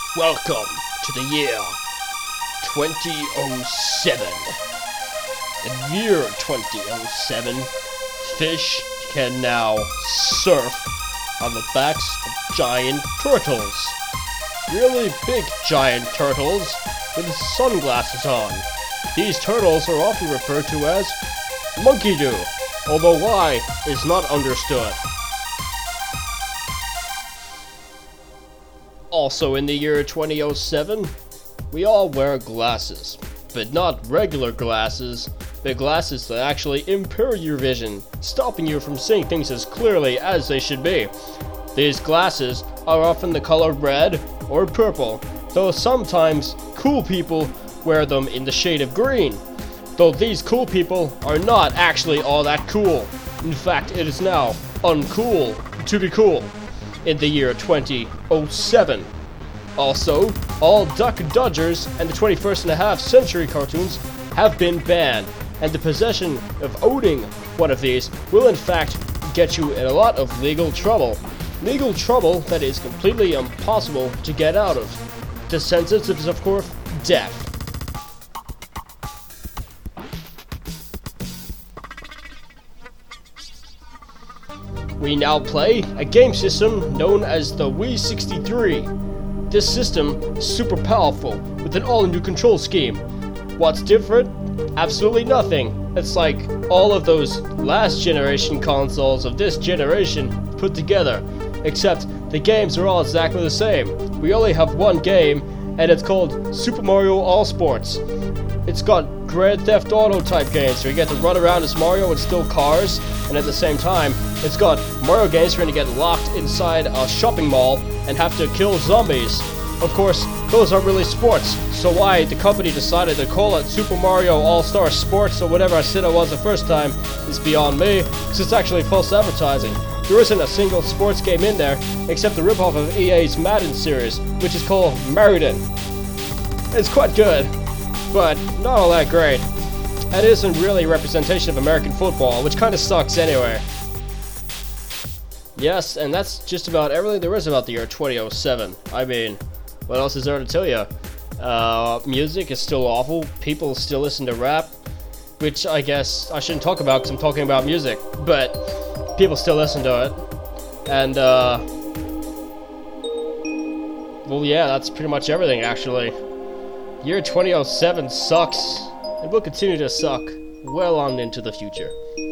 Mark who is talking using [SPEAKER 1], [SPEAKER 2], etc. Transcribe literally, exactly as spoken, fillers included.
[SPEAKER 1] Welcome to the year twenty oh seven. In the year twenty oh seven, fish can now surf on the backs of giant turtles. Really big giant turtles with sunglasses on. These turtles are often referred to as monkey-do, although why is not understood. Also in the year twenty oh seven, we all wear glasses, but not regular glasses, but glasses that actually impair your vision, stopping you from seeing things as clearly as they should be. These glasses are often the color red or purple, though sometimes cool people wear them in the shade of green. Though these cool people are not actually all that cool. In fact, it is now uncool to be cool in the year twenty oh seven. Also, all Duck Dodgers and the twenty-first and a half century cartoons have been banned, and the possession of owning one of these will in fact get you in a lot of legal trouble. Legal trouble that is completely impossible to get out of. The sentence is, of course, death. We now play a game system known as the Wii sixty-three. This system is super powerful with an all-new control scheme. What's different? Absolutely nothing. It's like all of those last generation consoles of this generation put together, except the games are all exactly the same. We only have one game, and it's called Super Mario All Sports. It's got Grand Theft Auto type games where you get to run around as Mario and steal cars, and at the same time, it's got Mario games where you get locked inside a shopping mall and have to kill zombies. Of course, those aren't really sports, so why the company decided to call it Super Mario All-Star Sports or whatever I said it was the first time is beyond me, because it's actually false advertising. There isn't a single sports game in there except the ripoff of E A's Madden series, which is called Madden. It's quite good, but not all that great. And it isn't really a representation of American football, which kind of sucks anyway. Yes, and that's just about everything there is about the year twenty oh seven. I mean, what else is there to tell you? Uh, music is still awful. People still listen to rap, which I guess I shouldn't talk about because I'm talking about music, but people still listen to it. And, uh, well, yeah, that's pretty much everything, actually. Year twenty oh seven sucks, and will continue to suck well on into the future.